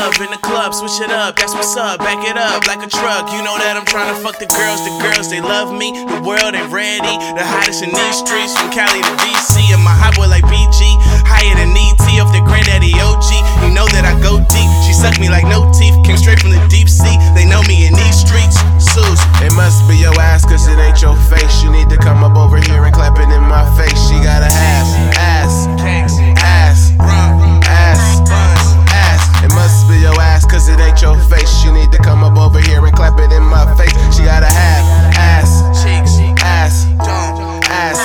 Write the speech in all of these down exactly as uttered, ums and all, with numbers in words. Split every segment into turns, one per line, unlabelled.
love in the club, switch it up, that's what's up. Back it up like a truck. You know that I'm trying to fuck the girls. The girls, they love me. The world ain't ready. The hottest in these streets, from Cali to D C. And my hot boy like B G, higher than E T off the granddaddy O G. You know that I go deep. She sucked me like no teeth. Came straight from the deep sea. They know me in these streets. Susan.
It must be your ass, cause it ain't your face. You need to come up over here and clap it in my face. She got a ass, ass, ass, ass, ass. It must be your ass, cause it ain't your face. You need to come up over here and clap it in my face. She got a half ass, ass, ass,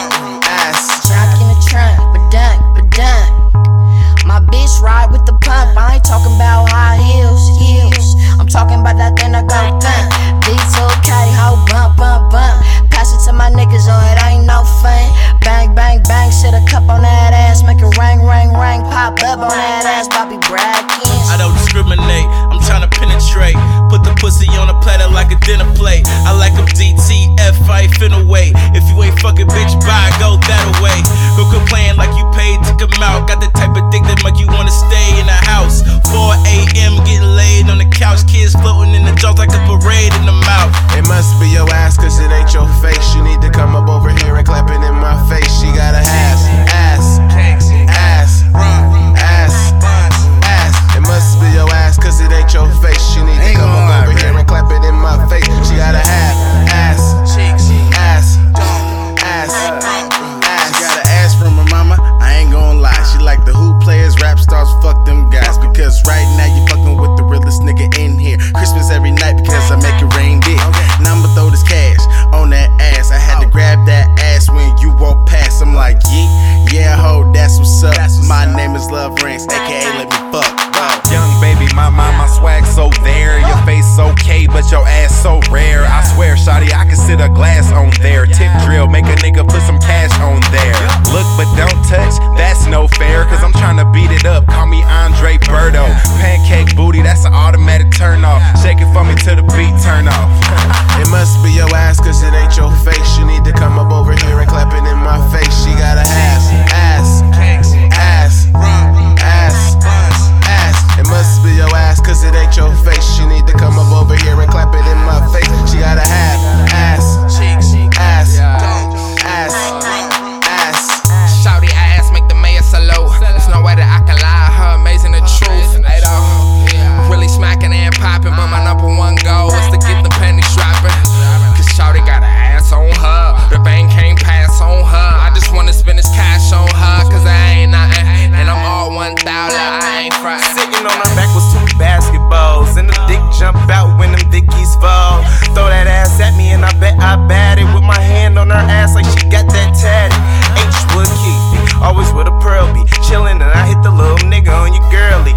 ass.
Jack in the trunk, but done, but done. My bitch ride with the pump. I ain't talking about high heels, heels. I'm talking about that thing that go thump. B two K, ho, bump, bump, bump. Pass it to my niggas or it ain't no fun. Bang, bang, bang, sit a cup on that ass. Make it ring, ring, ring. Pop up on that ass, Bobby Brackins.
I don't discriminate, I'm tryna penetrate. Put the pussy on a platter like a dinner plate. I like them D T F, I ain't finna wait. If you ain't fucking bitch, bye, go that away. Go quit playing like you paid to come out. Got the type of dick that make you wanna stay in the house. four A M getting laid on the couch. Kids floating in the jaws like a parade in the mouth.
It must be your ass, cause it ain't your face. You need to come up over here and clap it in my face. She got a ass, ass, ass, ass, ass. It must be your ass, cause it ain't your face. You need to come up over here and clap it in my face. She got a half ass, ass, ass, ass.
She got an ass from her mama, I ain't gon' lie. She like the hoop players, rap stars, fuck them guys. Because right now you fucking with the realest nigga in here. Christmas every night because I make it rain big. Now I'ma throw this cash on that ass. I had to grab that ass when you walk past. I'm like, yeah, yeah, ho, that's what's up. My name is Love Ranks, aka Let Me Fuck.
Young baby, my mind, my swag so there. Your face okay, but your ass so rare. I swear, shawty, I can sit a glass on there. Tip drill, make a nigga put some cash on there. Look but don't touch, that's no fair. Cause I'm tryna beat it up, call me Andre Birdo. Pancake booty, that's an automatic turn off. Shake it for me till the beat turn off.
It must be your ass, cause it ain't your face. You need to come up over here and clap it in my face. She got a ass, ass, ass, ass, ass. It must be your ass, cause it ain't your face. You need to come up over here and clap it in my face. She got a half ass, ass, ass, ass.
Shouty ass make the mayor salute. There's no way that I can lie, her amazing the truth. Hey though, really smacking and popping, but my number one goal is to get the panties dropping. Cause Shouty got an ass on her, the bank can't pass on her. I just wanna spend this cash on her, cause I ain't nothing, and I'm all one thousand, I ain't frontin'.
Sitting on her back was two basketballs, and the dick jump out when them dickies fall. Throw that ass at me and I bet I bat it with my hand on her ass like she got that tatted. H Wood Keith, always with a pearl be chillin', and I hit the little nigga on your girlie.